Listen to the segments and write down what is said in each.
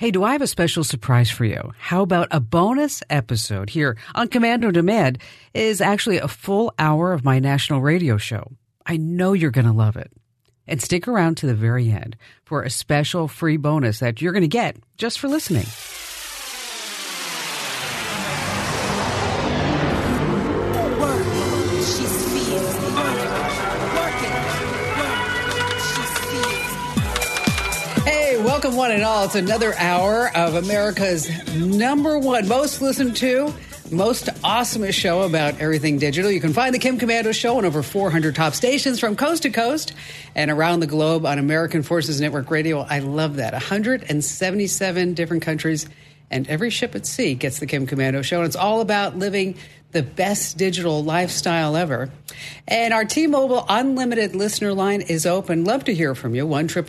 Hey, do I have a special surprise for you? How about a bonus episode here on Command on Demand is actually a full hour of my national radio show. I know you're going to love it. And stick around to the very end for a special free bonus that you're going to get just for listening. Welcome one and all. It's another hour of America's number one, most listened to, most awesomest show about everything digital. You can find the Kim Komando Show on over 400 top stations from coast to coast and around the globe on American Forces Network Radio. I love that. 177 different countries and every ship at sea gets the Kim Komando Show. And it's all about living the best digital lifestyle ever. And our T-Mobile Unlimited listener line is open. Love to hear from you.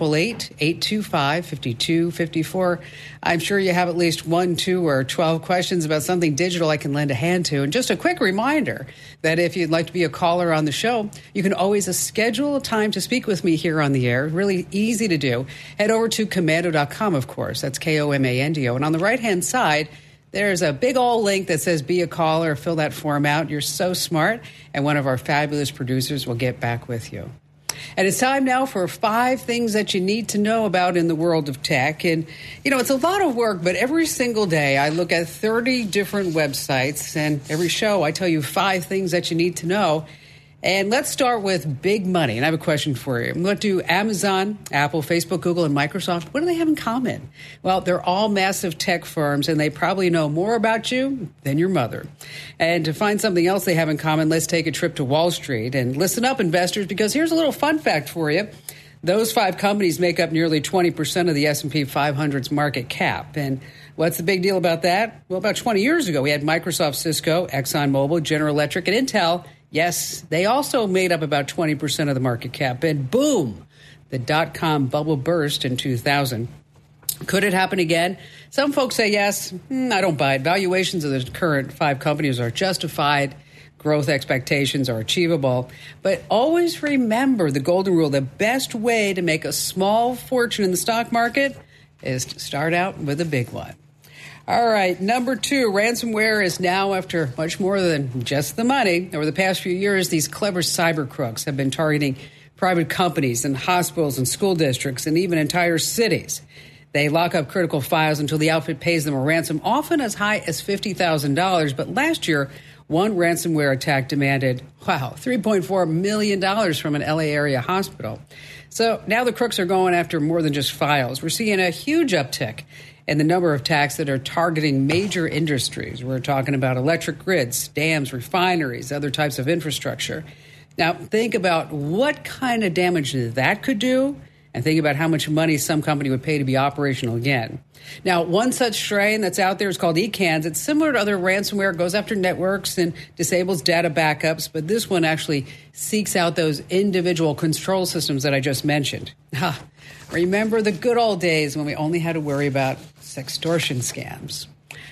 1-888-825-5254. I'm sure you have at least 1, 2, or 12 questions about something digital I can lend a hand to. And just a quick reminder that if you'd like to be a caller on the show, you can always schedule a time to speak with me here on the air. Really easy to do. Head over to Komando.com, of course. That's Komando. And on the right-hand side, there's a big old link that says be a caller. Fill that form out. You're so smart. And one of our fabulous producers will get back with you. And it's time now for 5 things that you need to know about in the world of tech. And, you know, it's a lot of work, but every single day I look at 30 different websites. And every show I tell you 5 things that you need to know. And let's start with big money. And I have a question for you. What do Amazon, Apple, Facebook, Google, and Microsoft, what do they have in common? Well, they're all massive tech firms, and they probably know more about you than your mother. And to find something else they have in common, let's take a trip to Wall Street. And listen up, investors, because here's a little fun fact for you. Those 5 companies make up nearly 20% of the S&P 500's market cap. And what's the big deal about that? Well, about 20 years ago, we had Microsoft, Cisco, ExxonMobil, General Electric, and Intel. Yes, they also made up about 20% of the market cap. And boom, the dot-com bubble burst in 2000. Could it happen again? Some folks say yes. I don't buy it. Valuations of the current 5 companies are justified. Growth expectations are achievable. But always remember the golden rule. The best way to make a small fortune in the stock market is to start out with a big one. All right, number 2, ransomware is now after much more than just the money. Over the past few years, these clever cyber crooks have been targeting private companies and hospitals and school districts and even entire cities. They lock up critical files until the outfit pays them a ransom, often as high as $50,000. But last year, one ransomware attack demanded, $3.4 million from an LA area hospital. So now the crooks are going after more than just files. We're seeing a huge uptick and the number of attacks that are targeting major industries. We're talking about electric grids, dams, refineries, other types of infrastructure. Now, think about what kind of damage that could do, and think about how much money some company would pay to be operational again. Now, one such strain that's out there is called ECANS. It's similar to other ransomware. It goes after networks and disables data backups, but this one actually seeks out those individual control systems that I just mentioned. Remember the good old days when we only had to worry about sextortion scams.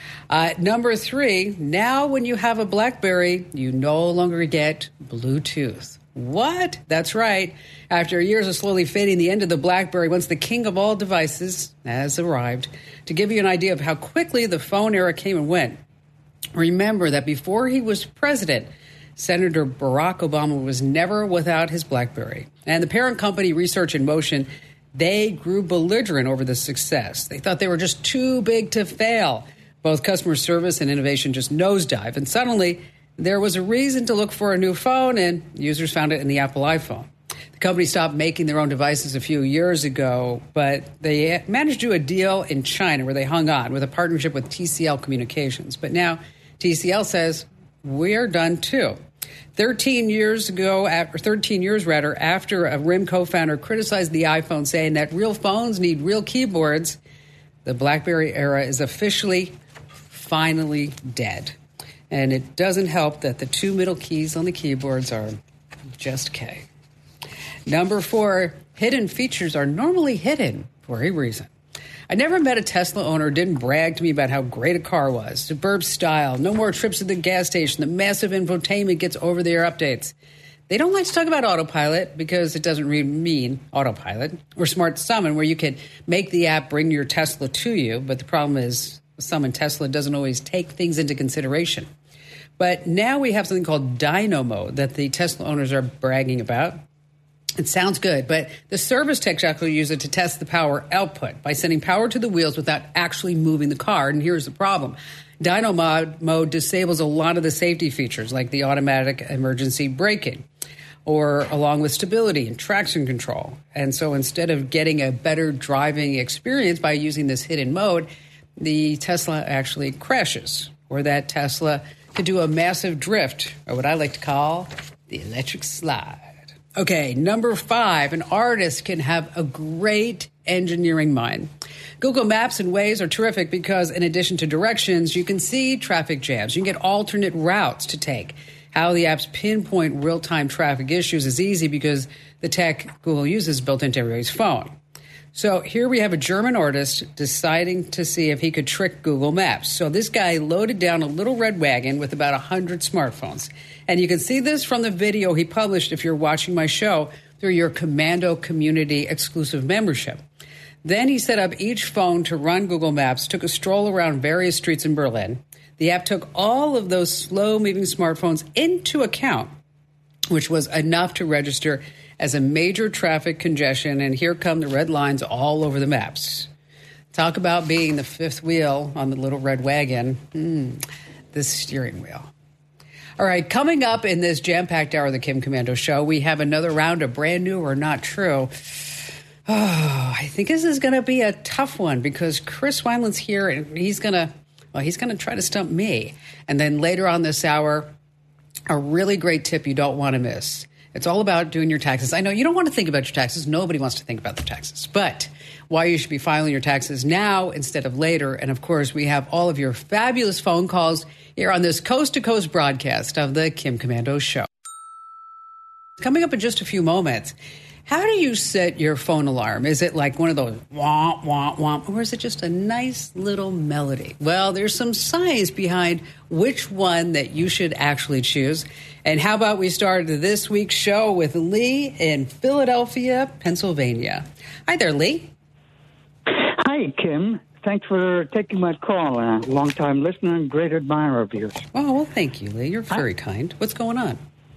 Number 3, now when you have a BlackBerry, you no longer get Bluetooth. What? That's right. After years of slowly fading, the end of the BlackBerry, once the king of all devices, has arrived. To give you an idea of how quickly the phone era came and went, remember that before he was president, Senator Barack Obama was never without his BlackBerry. And the parent company Research in Motion, they grew belligerent over the success. They thought they were just too big to fail. Both customer service and innovation just nosedive. And suddenly, there was a reason to look for a new phone, and users found it in the Apple iPhone. The company stopped making their own devices a few years ago, but they managed to do a deal in China where they hung on with a partnership with TCL Communications. But now TCL says, we're done too. 13 years after a RIM co-founder criticized the iPhone, saying that real phones need real keyboards, the BlackBerry era is officially, finally dead. And it doesn't help that the 2 middle keys on the keyboards are just K. Number 4, hidden features are normally hidden for a reason. I never met a Tesla owner who didn't brag to me about how great a car was. Superb style, no more trips to the gas station, the massive infotainment gets over-the-air updates. They don't like to talk about autopilot because it doesn't really mean autopilot or smart summon, where you can make the app bring your Tesla to you. But the problem is summon Tesla doesn't always take things into consideration. But now we have something called dyno mode that the Tesla owners are bragging about. It sounds good, but the service techs actually use it to test the power output by sending power to the wheels without actually moving the car. And here's the problem. Dyno mode disables a lot of the safety features like the automatic emergency braking, or along with stability and traction control. And so instead of getting a better driving experience by using this hidden mode, the Tesla actually crashes, or that Tesla could do a massive drift, or what I like to call the electric slide. Okay, number 5, an artist can have a great engineering mind. Google Maps and Waze are terrific because in addition to directions, you can see traffic jams. You can get alternate routes to take. How the apps pinpoint real-time traffic issues is easy because the tech Google uses is built into everybody's phone. So here we have a German artist deciding to see if he could trick Google Maps. So this guy loaded down a little red wagon with about 100 smartphones. And you can see this from the video he published if you're watching my show through your Commando Community exclusive membership. Then he set up each phone to run Google Maps, took a stroll around various streets in Berlin. The app took all of those slow-moving smartphones into account, which was enough to register as a major traffic congestion, and here come the red lines all over the maps. Talk about being the fifth wheel on the little red wagon. The steering wheel. All right, coming up in this jam-packed hour of the Kim Komando Show, we have another round of brand new or not true. Oh, I think this is going to be a tough one because Chris Wineland's here, and he's going to try to stump me. And then later on this hour, a really great tip you don't want to miss. It's all about doing your taxes. I know you don't want to think about your taxes. Nobody wants to think about their taxes. But why you should be filing your taxes now instead of later. And, of course, we have all of your fabulous phone calls here on this coast-to-coast broadcast of the Kim Komando Show. Coming up in just a few moments, how do you set your phone alarm? Is it like one of those womp, womp, womp, or is it just a nice little melody? Well, there's some science behind which one that you should actually choose. And how about we start this week's show with Lee in Philadelphia, Pennsylvania. Hi there, Lee. Hi, Kim. Thanks for taking my call. A long-time listener and great admirer of yours. Oh, well, thank you, Lee. You're very kind. What's going on?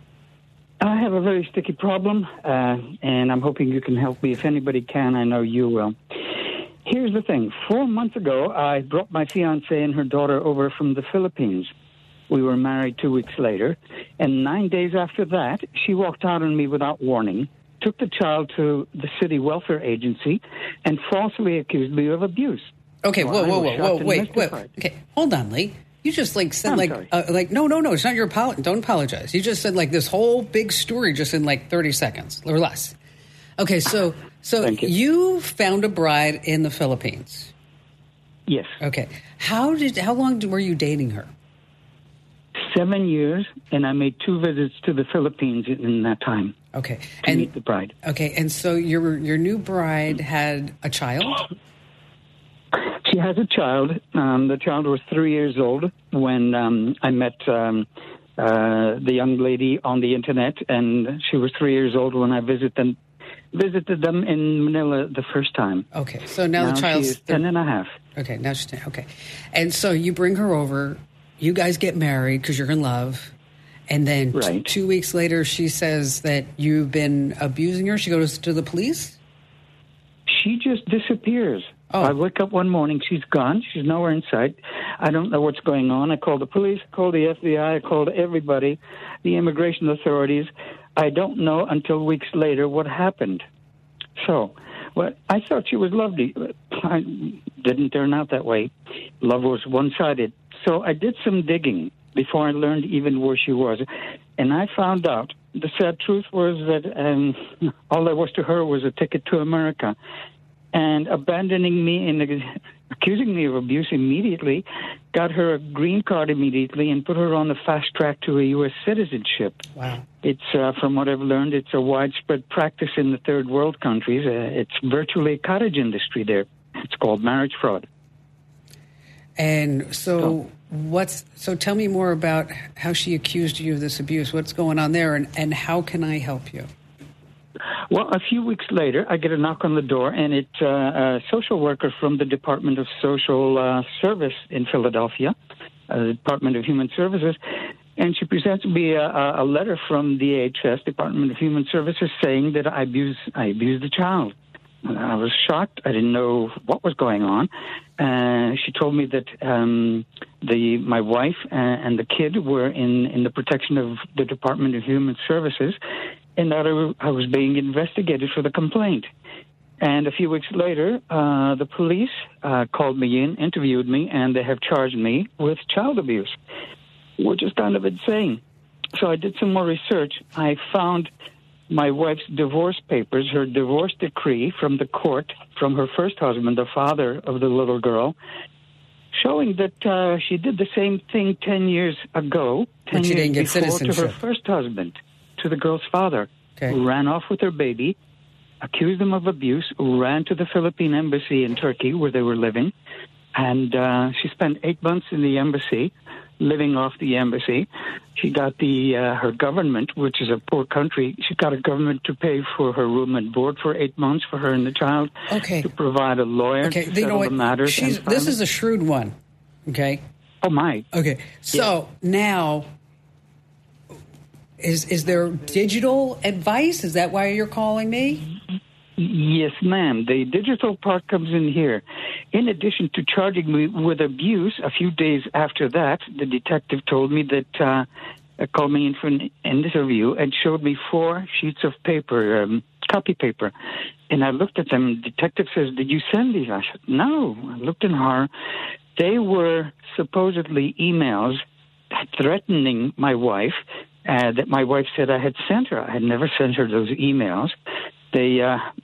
I have a very sticky problem, and I'm hoping you can help me. If anybody can, I know you will. Here's the thing. 4 months ago, I brought my fiancée and her daughter over from the Philippines. We were married 2 weeks later, and 9 days after that, she walked out on me without warning, took the child to the city welfare agency, and falsely accused me of abuse. Okay, whoa, wait. Okay, hold on, Lee. You just said no, it's not your apology. Don't apologize. You just said this whole big story just in 30 seconds or less. Okay, so you found a bride in the Philippines. Yes. Okay. How long were you dating her? 7 years, and I made 2 visits to the Philippines in that time. Okay. To meet the bride. Okay, and so your new bride had a child? She has a child. The child was 3 years old when I met the young lady on the internet, and she was 3 years old when I visited them in Manila the first time. Okay, so now the child's she's 10 and a half. Okay, now she's 10. Okay, and so you bring her over. You guys get married because you're in love, and then right. 2 weeks later, she says that you've been abusing her. She goes to the police. She just disappears. Oh. I wake up one morning, she's gone. She's nowhere in sight. I don't know what's going on. I called the police, I called the FBI, I called everybody, the immigration authorities. I don't know until weeks later what happened. So, I thought she was lovely. I didn't turn out that way. Love was one-sided. So I did some digging before I learned even where she was. And I found out the sad truth was that all there was to her was a ticket to America. And abandoning me and accusing me of abuse immediately, got her a green card immediately and put her on the fast track to a U.S. citizenship. Wow. It's, from what I've learned, it's a widespread practice in the third world countries. It's virtually a cottage industry there. It's called marriage fraud. And so So tell me more about how she accused you of this abuse. What's going on there, and how can I help you? Well, a few weeks later, I get a knock on the door, and it's a social worker from the Department of Social Service in Philadelphia, the Department of Human Services, and she presents me a letter from DHS, Department of Human Services, saying that I abused the child. I was shocked. I didn't know what was going on. She told me that my wife and the kid were in the protection of the Department of Human Services, and that I was being investigated for the complaint. And a few weeks later, the police called me in, interviewed me, and they have charged me with child abuse, which is kind of insane. So I did some more research. I found my wife's divorce papers, her divorce decree from the court, from her first husband, the father of the little girl, showing that she did the same thing 10 years ago, 10 years before, to her first husband, to the girl's father, who ran off with her baby, accused them of abuse, ran to the Philippine embassy in Turkey where they were living, and she spent 8 months in the embassy, living off the embassy. She got her government, which is a poor country, she got a government to pay for her room and board for 8 months for her and the child, to provide a lawyer to settle the matters. This is a shrewd one, okay? Oh, my. Okay, so now, is there digital advice? Is that why you're calling me? Yes, ma'am. The digital part comes in here. In addition to charging me with abuse, a few days after that, the detective told me that, called me in for an interview and showed me 4 sheets of paper, copy paper. And I looked at them. The detective says, "Did you send these?" I said, "No." I looked in horror. They were supposedly emails threatening my wife, that my wife said I had sent her. I had never sent her those emails. They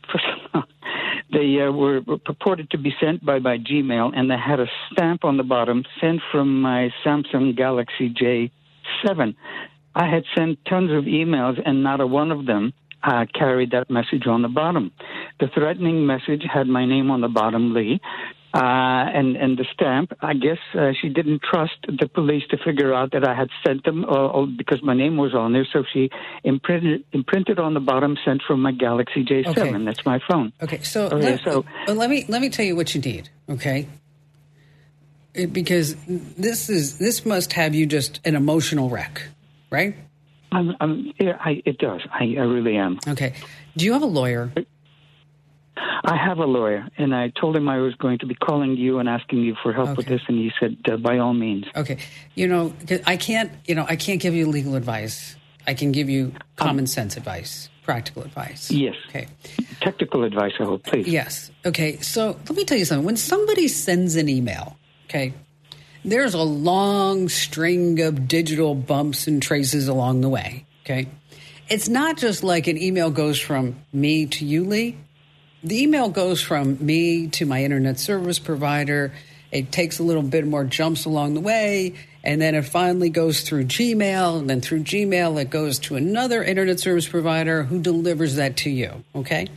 were purported to be sent by Gmail, and they had a stamp on the bottom, sent from my Samsung Galaxy J7. I had sent tons of emails, and not a one of them carried that message on the bottom. The threatening message had my name on the bottom, Lee, and the stamp. I guess she didn't trust the police to figure out that I had sent them because my name was on there, so she imprinted on the bottom, sent from my Galaxy J7. Okay. That's my phone. Okay, so let me tell you what you need, okay? Because this must have you just an emotional wreck, right? It does. I really am. Okay. Do you have a lawyer? I have a lawyer, and I told him I was going to be calling you and asking you for help with this, and he said, by all means. Okay. I can't give you legal advice. I can give you common sense advice, practical advice. Yes. Okay. Technical advice, I hope, please. Yes. Okay. So let me tell you something. When somebody sends an email, okay, there's a long string of digital bumps and traces along the way, okay? It's not just like an email goes from me to you, Lee. The email goes from me to my internet service provider. It takes a little bit more jumps along the way, and then it finally goes through Gmail, and then through Gmail it goes to another internet service provider who delivers that to you, okay?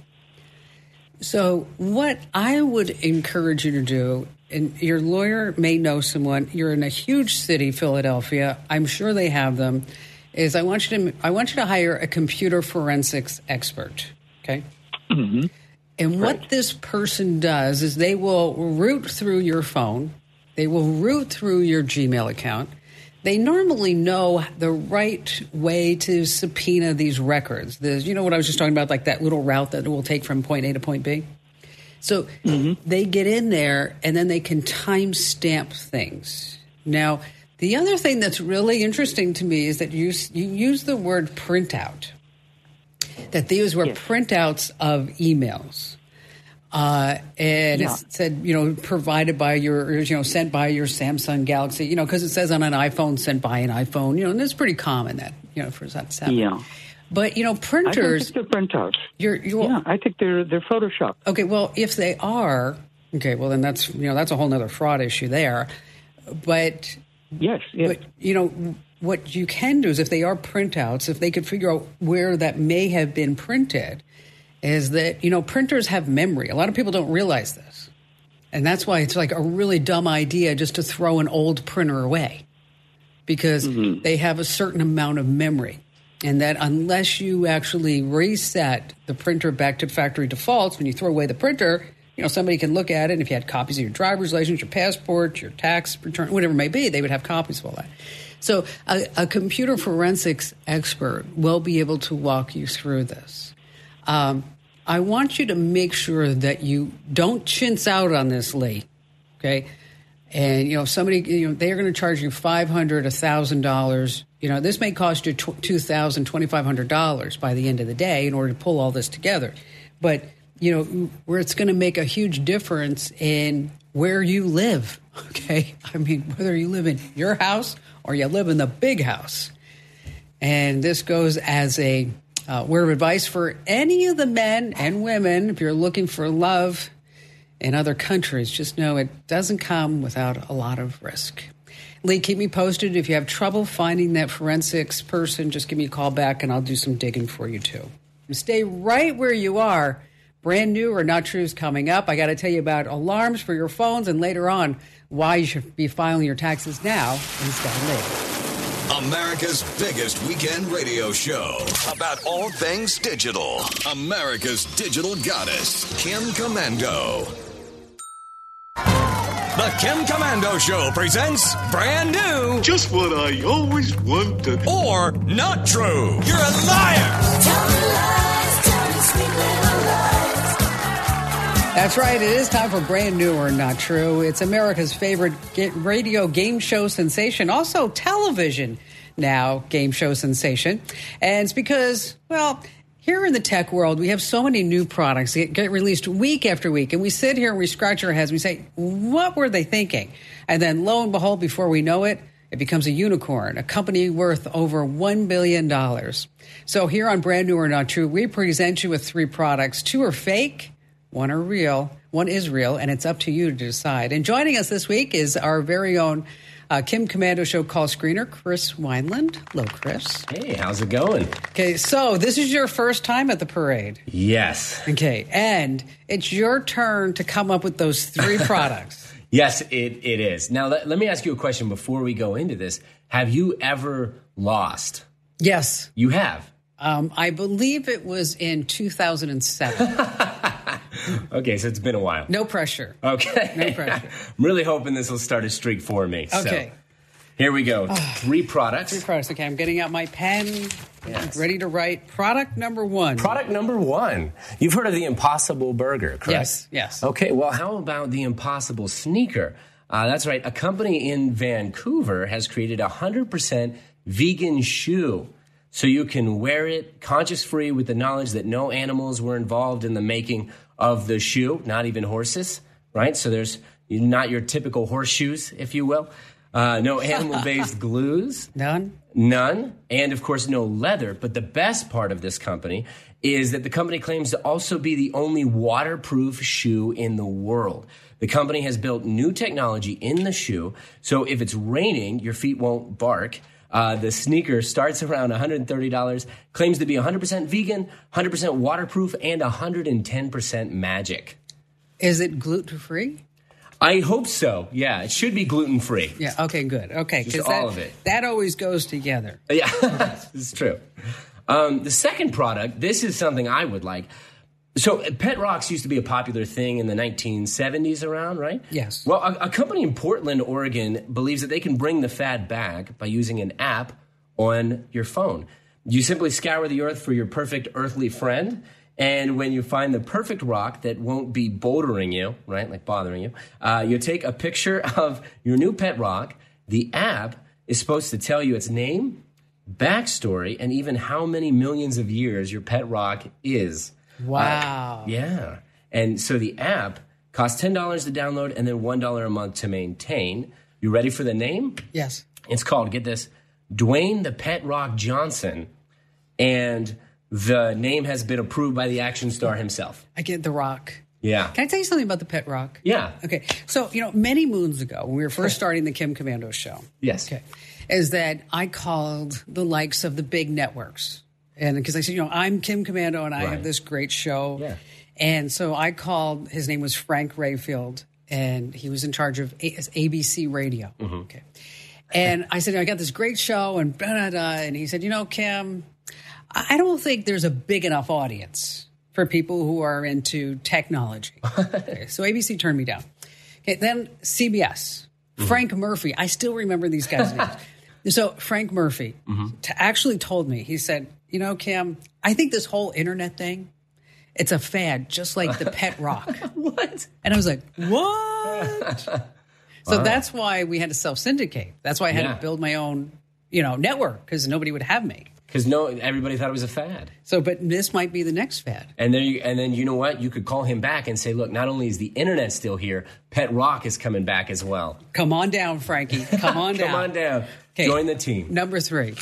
So what I would encourage you to do, and your lawyer may know someone, you're in a huge city, Philadelphia, I'm sure they have them, is I want you to hire a computer forensics expert, okay? Mm-hmm. And what this person does is they will root through your phone. They will root through your Gmail account. They normally know the right way to subpoena these records. You know what I was just talking about, like that little route that it will take from point A to point B? So they get in there, and then they can timestamp things. Now, the other thing that's really interesting to me is that you use the word printout. That these were printouts of emails. It said, provided by sent by your Samsung Galaxy, because it says on an iPhone, sent by an iPhone, and it's pretty common that, for that to happen. Yeah. But, printers. I think they're printouts. I think they're Photoshop. Okay, well, if they are, well, then that's a whole other fraud issue there. But. Yes. But, what you can do is if they are printouts, if they could figure out where that may have been printed, is that, printers have memory. A lot of people don't realize this. And that's why it's like a really dumb idea just to throw an old printer away, because they have a certain amount of memory. And that unless you actually reset the printer back to factory defaults, when you throw away the printer, somebody can look at it. And if you had copies of your driver's license, your passport, your tax return, whatever it may be, they would have copies of all that. So a computer forensics expert will be able to walk you through this. I want you to make sure that you don't chintz out on this, Lee. Okay. And, somebody, they're going to charge you $500, $1,000. This may cost you $2,000, $2,500 by the end of the day in order to pull all this together. But, where it's going to make a huge difference in where you live. Okay. I mean, whether you live in your house or you live in the big house. And this goes as a word of advice for any of the men and women. If you're looking for love in other countries, just know it doesn't come without a lot of risk. Lee, keep me posted. If you have trouble finding that forensics person, just give me a call back and I'll do some digging for you too. And stay right where you are. Brand New or Not True is coming up. I got to tell you about alarms for your phones and later on why you should be filing your taxes now instead of later. America's biggest weekend radio show about all things digital. America's digital goddess, Kim Komando. The Kim Komando Show presents Brand New. Just what I always wanted. Or Not True. You're a liar. Tell me lies, tell me sweet little lies. That's right. It is time for Brand New or Not True. It's America's favorite radio game show sensation. Also television now game show sensation. And it's because, here in the tech world, we have so many new products that get released week after week. And we sit here and we scratch our heads. We say, what were they thinking? And then lo and behold, before we know it, it becomes a unicorn, a company worth over $1 billion. So here on Brand New or Not True, we present you with 3 products. 2 are fake, 1 are real, 1 is real, and it's up to you to decide. And joining us this week is our very own Kim Komando Show call screener, Chris Wineland. Hello, Chris. Hey, how's it going? Okay, so this is your first time at the parade. Yes. Okay, and it's your turn to come up with those 3 products. Yes, it is. Now, let me ask you a question before we go into this. Have you ever lost? Yes. You have? I believe it was in 2007. Okay, so it's been a while. No pressure. Okay. No pressure. I'm really hoping this will start a streak for me. Okay. So, here we go. 3 products. 3 products. Okay, I'm getting out my pen. Yes. Ready to write. Product number 1. Product number 1. You've heard of the Impossible Burger, correct? Yes. Okay, well, how about the Impossible Sneaker? That's right. A company in Vancouver has created a 100% vegan shoe. So you can wear it conscious-free with the knowledge that no animals were involved in the making of the shoe, not even horses, right? So there's not your typical horseshoes, if you will. No animal-based glues. None. And, of course, no leather. But the best part of this company is that the company claims to also be the only waterproof shoe in the world. The company has built new technology in the shoe, so if it's raining, your feet won't bark. The sneaker starts around $130, claims to be 100% vegan, 100% waterproof, and 110% magic. Is it gluten-free? I hope so. Yeah, it should be gluten-free. Yeah, okay, good. Okay, just all of it. That always goes together. Yeah, it's true. The second product, this is something I would like. So pet rocks used to be a popular thing in the 1970s around, right? Yes. Well, a company in Portland, Oregon, believes that they can bring the fad back by using an app on your phone. You simply scour the earth for your perfect earthly friend, and when you find the perfect rock that won't be bouldering you, right, like bothering you, you take a picture of your new pet rock. The app is supposed to tell you its name, backstory, and even how many millions of years your pet rock is. Wow. Yeah. And so the app costs $10 to download and then $1 a month to maintain. You ready for the name? Yes. It's called, get this, Dwayne the Pet Rock Johnson. And the name has been approved by the action star himself. I get the rock. Yeah. Can I tell you something about the pet rock? Yeah. Okay. So, many moons ago, when we were first starting the Kim Komando Show. Yes. Okay. Is that I called the likes of the big networks. And because I said, I'm Kim Komando and I have this great show. Yeah. And so I called, his name was Frank Rayfield. and he was in charge of ABC Radio. Okay. And I said, I got this great show, and and he said, Kim, I don't think there's a big enough audience for people who are into technology. Okay, so ABC turned me down. Okay, then CBS, Frank Murphy. I still remember these guys' names. So Frank Murphy actually told me, he said, Kim, I think this whole internet thing, it's a fad, just like the pet rock. What? And I was like, what? So that's why we had to self-syndicate. That's why I had to build my own, network, because nobody would have me. Because everybody thought it was a fad. So, but this might be the next fad. And then you know what? You could call him back and say, look, not only is the internet still here, Pet Rock is coming back as well. Come on down, Frankie. Come on down. Come on down. Okay. Join the team. Number three.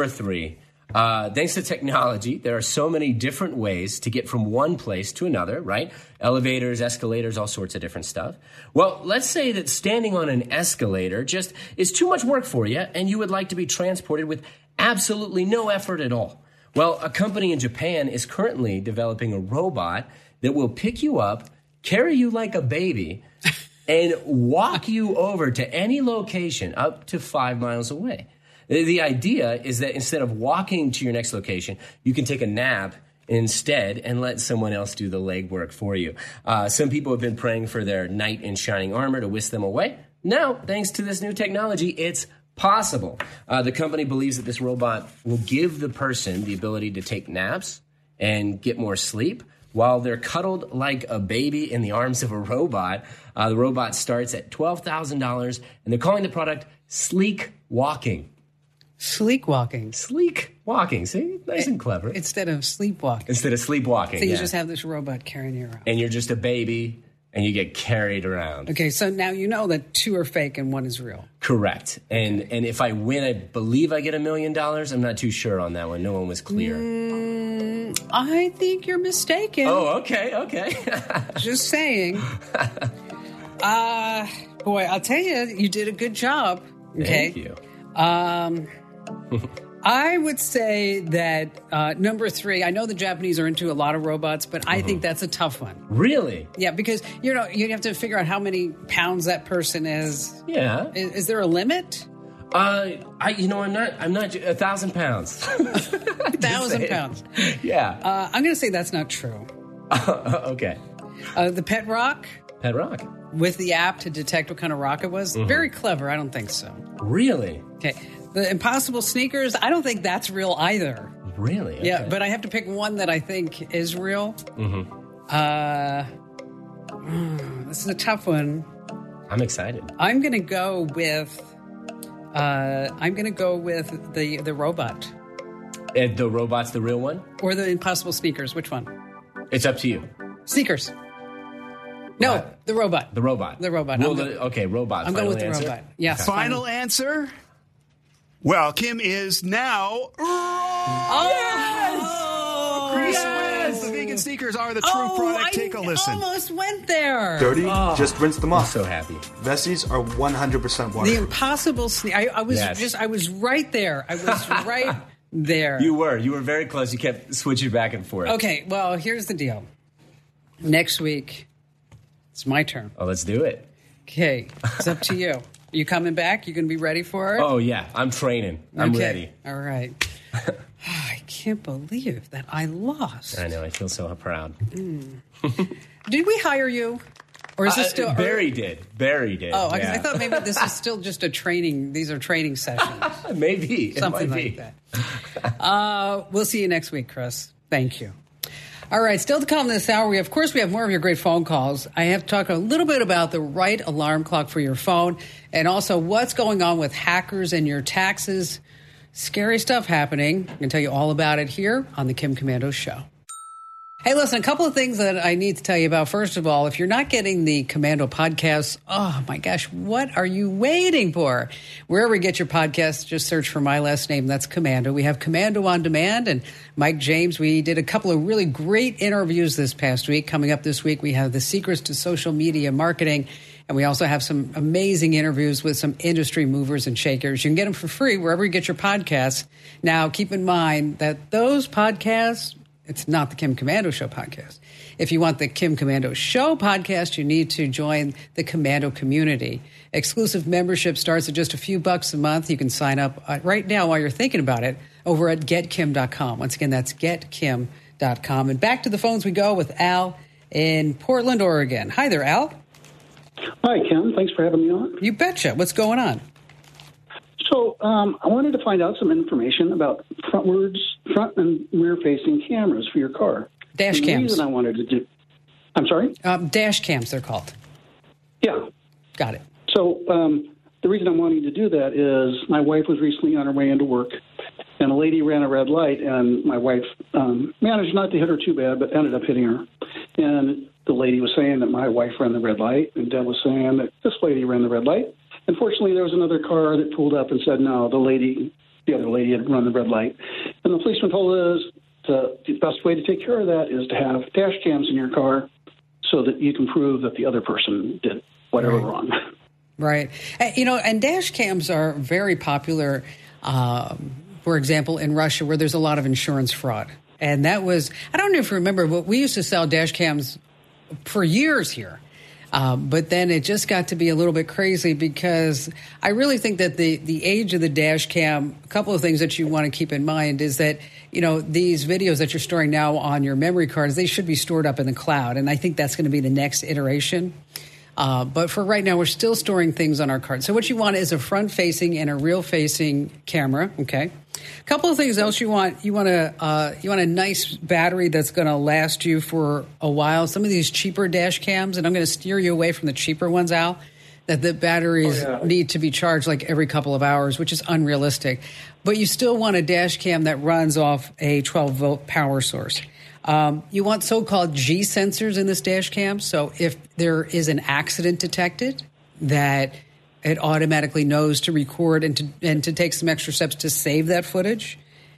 Thanks to technology, there are so many different ways to get from one place to another, right? Elevators, escalators, all sorts of different stuff. Well, let's say that standing on an escalator just is too much work for you, and you would like to be transported with absolutely no effort at all. Well, a company in Japan is currently developing a robot that will pick you up, carry you like a baby, and walk you over to any location up to 5 miles away. The idea is that instead of walking to your next location, you can take a nap instead and let someone else do the legwork for you. Some people have been praying for their knight in shining armor to whisk them away. Now, thanks to this new technology, it's possible. The company believes that this robot will give the person the ability to take naps and get more sleep while they're cuddled like a baby in the arms of a robot. The robot starts at $12,000, and they're calling the product Sleek Walking. Sleek walking. Sleek walking. See? Nice and clever. Instead of sleepwalking. Instead of sleepwalking. So you just have this robot carrying you around. And you're just a baby, and you get carried around. Okay, so now you know that two are fake and one is real. Correct. And if I win, I believe I get $1 million. I'm not too sure on that one. No one was clear. I think you're mistaken. Oh, okay. Just saying. Boy, I'll tell you, you did a good job. Okay? Thank you. I would say that number three, I know the Japanese are into a lot of robots, but I think that's a tough one. Really? Yeah, because, you have to figure out how many pounds that person is. Yeah. Is there a limit? I'm not 1,000 pounds. 1,000 pounds. Yeah. I'm going to say that's not true. Okay. The Pet Rock? Pet Rock. With the app to detect what kind of rock it was? Very clever. I don't think so. Really? Okay. The Impossible Sneakers, I don't think that's real either. Really? Okay. Yeah, but I have to pick one that I think is real. This is a tough one. I'm excited. I'm going to go with the robot. The robot's the real one? Or the Impossible Sneakers. Which one? It's up to you. Sneakers. No, What? the robot. The robot. The robot. Robot. I'm going with the answer? robot. Yes. Final answer? Well, Kim is now Oh, Chris Yes! wins. The vegan sneakers are the true product. Take a listen. Almost went there. Dirty, just rinse them off. So happy. Vesties are 100% The waterproof. Impossible Sneakers. I was Yes. I was right there. I was right there. You were very close. You kept switching back and forth. Okay, well, here's the deal. Next week, it's my turn. Oh, let's do it. Okay, it's up to you. You coming back? You going to be ready for it? Oh, yeah. I'm training. I'm Okay. ready. All right. I can't believe that I lost. I know. I feel so proud. Did we hire you? Or is this still... Barry did. Oh, Yeah. I thought maybe this is still just a training. These are training sessions. Maybe. It Something might like be. that. We'll see you next week, Chris. Thank you. All right, still to come this hour, we have more of your great phone calls. I have to talk a little bit about the right alarm clock for your phone and also what's going on with hackers and your taxes. Scary stuff happening. I can tell you all about it here on the Kim Komando Show. Hey, listen, a couple of things that I need to tell you about. First of all, if you're not getting the Komando podcast, oh my gosh, what are you waiting for? Wherever you get your podcasts, just search for my last name. That's Komando. We have Komando on Demand and Mike James. We did a couple of really great interviews this past week. Coming up this week, we have the secrets to social media marketing. And we also have some amazing interviews with some industry movers and shakers. You can get them for free wherever you get your podcasts. Now, keep in mind that those podcasts, it's not the Kim Komando Show podcast. If you want the Kim Komando Show podcast, you need to join the Komando community. Exclusive membership starts at just a few bucks a month. You can sign up right now while you're thinking about it over at getkim.com. Once again, that's getkim.com. And back to the phones we go with Al in Portland, Oregon. Hi there, Al. Hi, Kim. Thanks for having me on. You betcha. What's going on? So I wanted to find out some information about front and rear-facing cameras for your car. Dash cams. The reason I wanted to do... I'm sorry? Dash cams, they're called. Yeah. Got it. So the reason I'm wanting to do that is my wife was recently on her way into work, and a lady ran a red light, and my wife managed not to hit her too bad, but ended up hitting her. And the lady was saying that my wife ran the red light, and Deb was saying that this lady ran the red light. Unfortunately, there was another car that pulled up and said, no, the other lady had run the red light. And the policeman told us the best way to take care of that is to have dash cams in your car so that you can prove that the other person did whatever wrong. Right. And dash cams are very popular, for example, in Russia, where there's a lot of insurance fraud. And that was, I don't know if you remember, but we used to sell dash cams for years here. But then it just got to be a little bit crazy because I really think that the age of the dash cam, a couple of things that you want to keep in mind is that, these videos that you're storing now on your memory cards, they should be stored up in the cloud. And I think that's going to be the next iteration. But for right now, we're still storing things on our cards. So what you want is a front-facing and a rear-facing camera. Okay. A couple of things else you want. You want a nice battery that's going to last you for a while. Some of these cheaper dash cams, and I'm going to steer you away from the cheaper ones, Al, that the batteries need to be charged like every couple of hours, which is unrealistic. But you still want a dash cam that runs off a 12-volt power source. You want so-called G sensors in this dash cam. So if there is an accident detected, that it automatically knows to record and to take some extra steps to save that footage.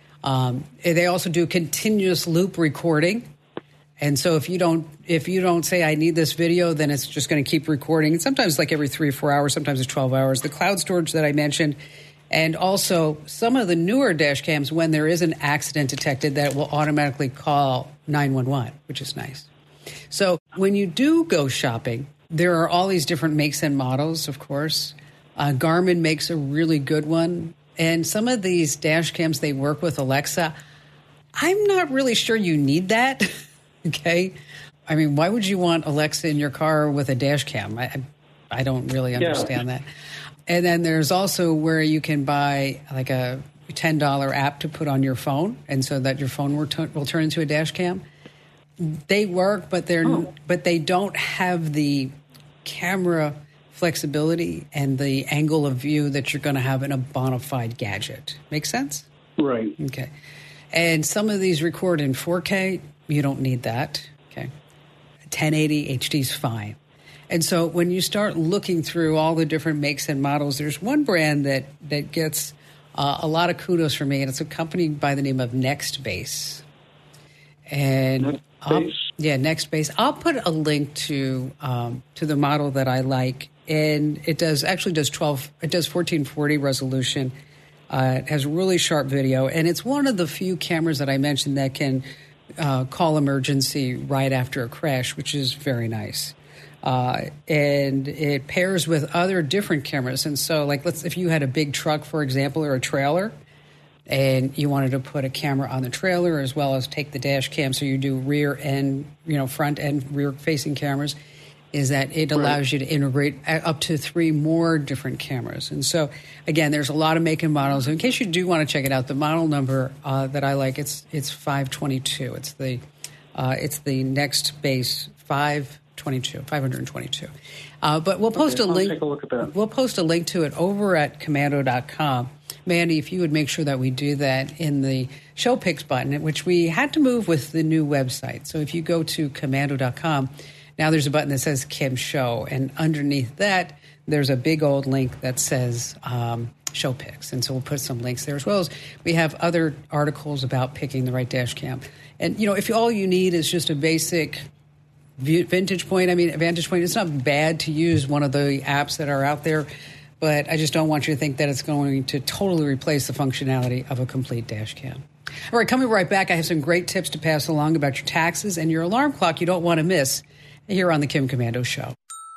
They also do continuous loop recording. And so if you don't say, I need this video, then it's just going to keep recording. And sometimes like every 3 or 4 hours, sometimes it's 12 hours. The cloud storage that I mentioned. And also some of the newer dash cams, when there is an accident detected, that will automatically call 911, which is nice. So when you do go shopping, there are all these different makes and models, of course. Garmin makes a really good one. And some of these dash cams, they work with Alexa. I'm not really sure you need that. Okay. I mean, why would you want Alexa in your car with a dash cam? I don't really understand that. And then there's also where you can buy like a $10 app to put on your phone, and so that your phone will turn into a dash cam. They work, but they don't have the camera flexibility and the angle of view that you're going to have in a bona fide gadget. Make sense? Right. Okay. And some of these record in 4K. You don't need that. Okay. 1080 HD is fine. And so when you start looking through all the different makes and models, there's one brand that gets a lot of kudos from me, and it's a company by the name of NextBase. And NextBase. I'll put a link to the model that I like, and it does 1440 resolution. It has really sharp video, and it's one of the few cameras that I mentioned that can call emergency right after a crash, which is very nice. And it pairs with other different cameras. And so, like, if you had a big truck, for example, or a trailer, and you wanted to put a camera on the trailer as well as take the dash cam, so you do rear and, front and rear facing cameras, is that it allows you to integrate up to 3 more different cameras. And so, again, there's a lot of make and models. In case you do want to check it out, the model number that I like, it's 522. It's the NextBase 522. But we'll post a link. I'll take a look at that. We'll post a link to it over at Komando.com. Mandy, if you would make sure that we do that in the show picks button, which we had to move with the new website. So if you go to Komando.com, now there's a button that says Kim Show, and underneath that, there's a big old link that says show picks. And so we'll put some links there, as well as we have other articles about picking the right dash cam. And, if all you need is just a basic Vantage Point, it's not bad to use one of the apps that are out there, but I just don't want you to think that it's going to totally replace the functionality of a complete dash cam. All right, coming right back, I have some great tips to pass along about your taxes and your alarm clock you don't want to miss here on the Kim Komando Show.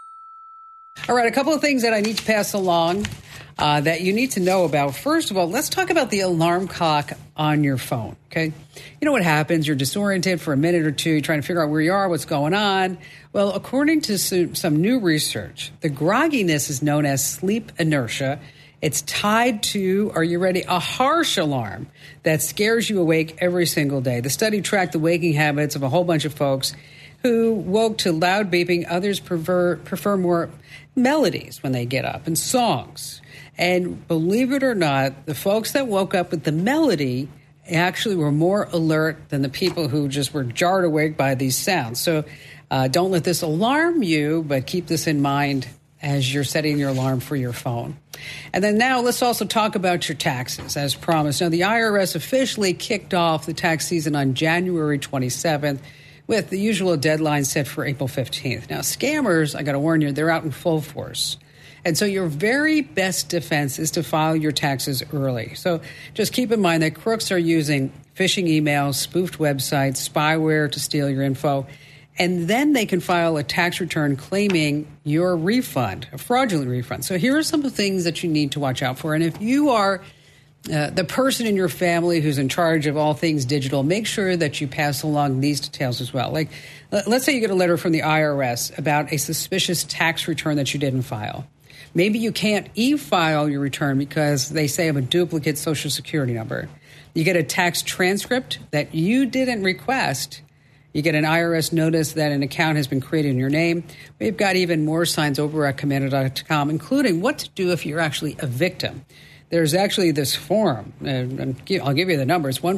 All right, a couple of things that I need to pass along that you need to know about. First of all, let's talk about the alarm clock on your phone, okay? You know what happens? You're disoriented for a minute or two. You're trying to figure out where you are, what's going on. Well, according to some new research, the grogginess is known as sleep inertia. It's tied to, are you ready, a harsh alarm that scares you awake every single day. The study tracked the waking habits of a whole bunch of folks who woke to loud beeping. Others prefer more melodies when they get up and songs. And believe it or not, the folks that woke up with the melody actually were more alert than the people who just were jarred awake by these sounds. So don't let this alarm you, but keep this in mind as you're setting your alarm for your phone. And then now let's also talk about your taxes, as promised. Now, the IRS officially kicked off the tax season on January 27th with the usual deadline set for April 15th. Now, scammers, I got to warn you, they're out in full force. And so your very best defense is to file your taxes early. So just keep in mind that crooks are using phishing emails, spoofed websites, spyware to steal your info. And then they can file a tax return claiming your refund, a fraudulent refund. So here are some of the things that you need to watch out for. And if you are the person in your family who's in charge of all things digital, make sure that you pass along these details as well. Like, let's say you get a letter from the IRS about a suspicious tax return that you didn't file. Maybe you can't e-file your return because they say of a duplicate Social Security number. You get a tax transcript that you didn't request. You get an IRS notice that an account has been created in your name. We've got even more signs over at Komando.com, including what to do if you're actually a victim. There's actually this form, and I'll give you the number. It's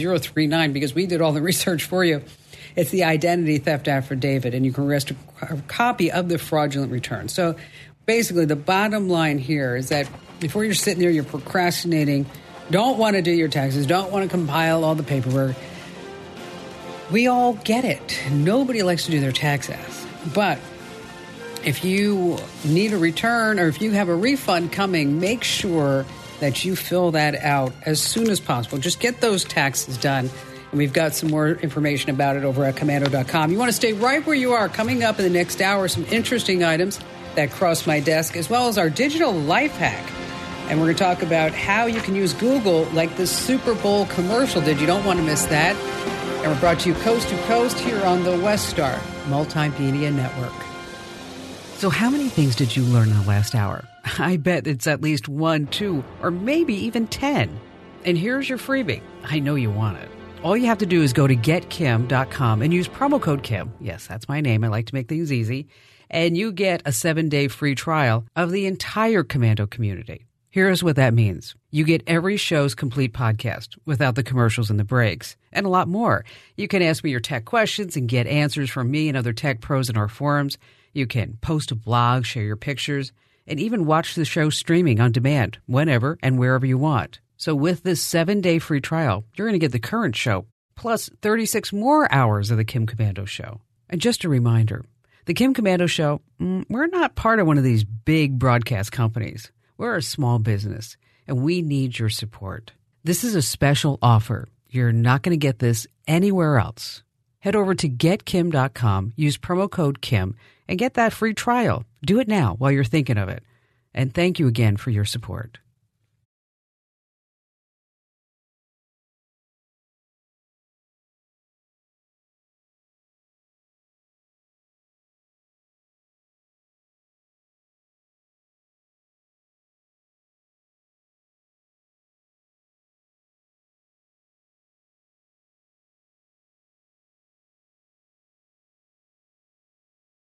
14039 because we did all the research for you. It's the identity theft affidavit, and you can request a copy of the fraudulent return. So basically, the bottom line here is that before you're sitting there, you're procrastinating, don't want to do your taxes, don't want to compile all the paperwork. We all get it. Nobody likes to do their taxes. But if you need a return or if you have a refund coming, make sure that you fill that out as soon as possible. Just get those taxes done. And we've got some more information about it over at Komando.com. You want to stay right where you are. Coming up in the next hour, some interesting items that crossed my desk, as well as our digital life hack. And we're going to talk about how you can use Google like the Super Bowl commercial did. You don't want to miss that. And we're brought to you coast to coast here on the West Star Multimedia Network. So how many things did you learn in the last hour? I bet it's at least 1, 2, or maybe even 10. And here's your freebie. I know you want it. All you have to do is go to getkim.com and use promo code Kim. Yes, that's my name. I like to make things easy. And you get a 7-day free trial of the entire Komando community. Here's what that means. You get every show's complete podcast without the commercials and the breaks, and a lot more. You can ask me your tech questions and get answers from me and other tech pros in our forums. You can post a blog, share your pictures, and even watch the show streaming on demand whenever and wherever you want. So with this 7-day free trial, you're going to get the current show, plus 36 more hours of the Kim Komando Show. And just a reminder, the Kim Komando Show, we're not part of one of these big broadcast companies. We're a small business, and we need your support. This is a special offer. You're not going to get this anywhere else. Head over to getkim.com, use promo code Kim, and get that free trial. Do it now while you're thinking of it. And thank you again for your support.